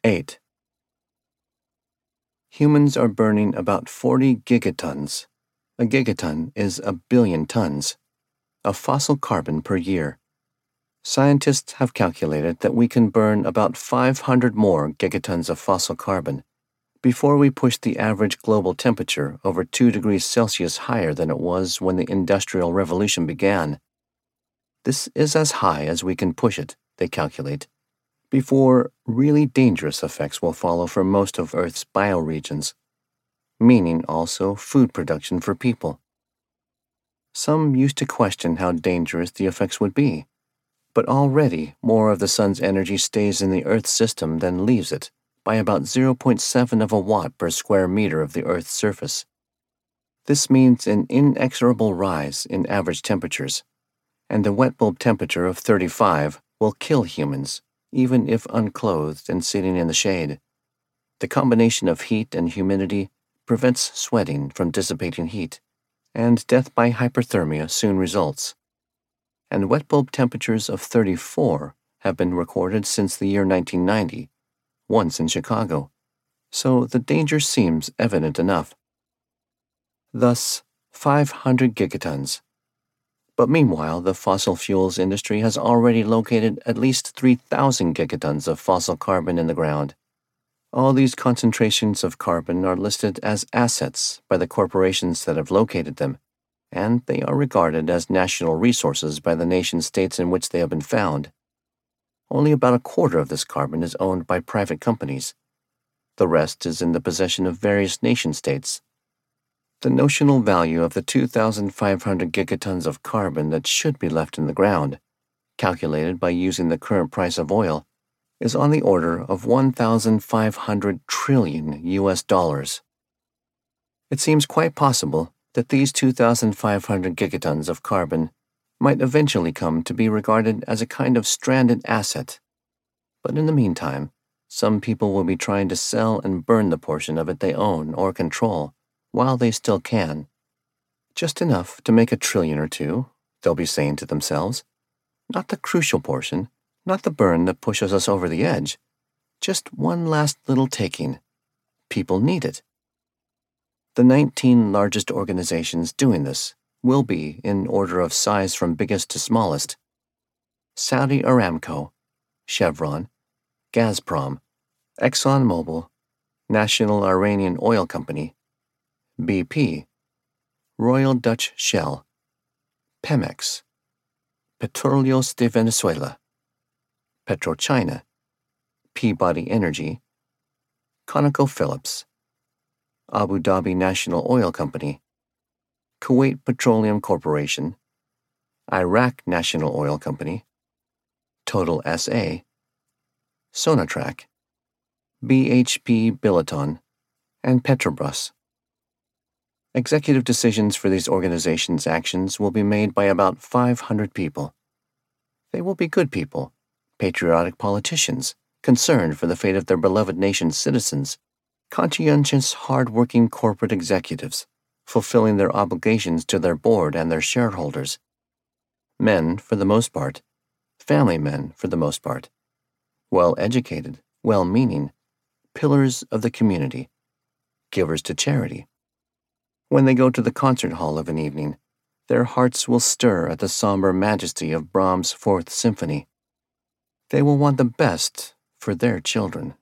8. Humans are burning about 40 gigatons. A gigaton is a billion tons of fossil carbon per year. Scientists have calculated that we can burn about 500 more gigatons of fossil carbon before we push the average global temperature over 2 degrees Celsius higher than it was when the Industrial Revolution began. This is as high as we can push it, they calculate, before really dangerous effects will follow for most of Earth's bioregions, meaning also food production for people. Some used to question how dangerous the effects would be, but already more of the sun's energy stays in the Earth's system than leaves it, by about 0.7 of a watt per square meter of the Earth's surface. This means an inexorable rise in average temperatures, and a wet bulb temperature of 35 will kill humans, even if unclothed and sitting in the shade. The combination of heat and humidity prevents sweating from dissipating heat, and death by hyperthermia soon results. And wet bulb temperatures of 34 have been recorded since the year 1990, once in Chicago, so the danger seems evident enough. Thus, 500 gigatons. But meanwhile, the fossil fuels industry has already located at least 3,000 gigatons of fossil carbon in the ground. All these concentrations of carbon are listed as assets by the corporations that have located them, and they are regarded as national resources by the nation-states in which they have been found. Only about a quarter of this carbon is owned by private companies. The rest is in the possession of various nation-states. The notional value of the 2,500 gigatons of carbon that should be left in the ground, calculated by using the current price of oil, is on the order of 1,500 trillion US dollars. It seems quite possible that these 2,500 gigatons of carbon might eventually come to be regarded as a kind of stranded asset. But in the meantime, some people will be trying to sell and burn the portion of it they own or control while they still can. Just enough to make a trillion or two, they'll be saying to themselves. Not the crucial portion, not the burn that pushes us over the edge. Just one last little taking. People need it. The 19 largest organizations doing this will be, in order of size from biggest to smallest, Saudi Aramco, Chevron, Gazprom, ExxonMobil, National Iranian Oil Company, BP, Royal Dutch Shell, Pemex, Petróleos de Venezuela, PetroChina, Peabody Energy, ConocoPhillips, Abu Dhabi National Oil Company, Kuwait Petroleum Corporation, Iraq National Oil Company, Total SA, Sonatrach, BHP Billiton, and Petrobras. Executive decisions for these organizations' actions will be made by about 500 people. They will be good people, patriotic politicians, concerned for the fate of their beloved nation's citizens, conscientious, hard-working corporate executives, fulfilling their obligations to their board and their shareholders. Men, for the most part, family men, for the most part, well-educated, well-meaning, pillars of the community, givers to charity. When they go to the concert hall of an evening, their hearts will stir at the somber majesty of Brahms' Fourth Symphony. They will want the best for their children.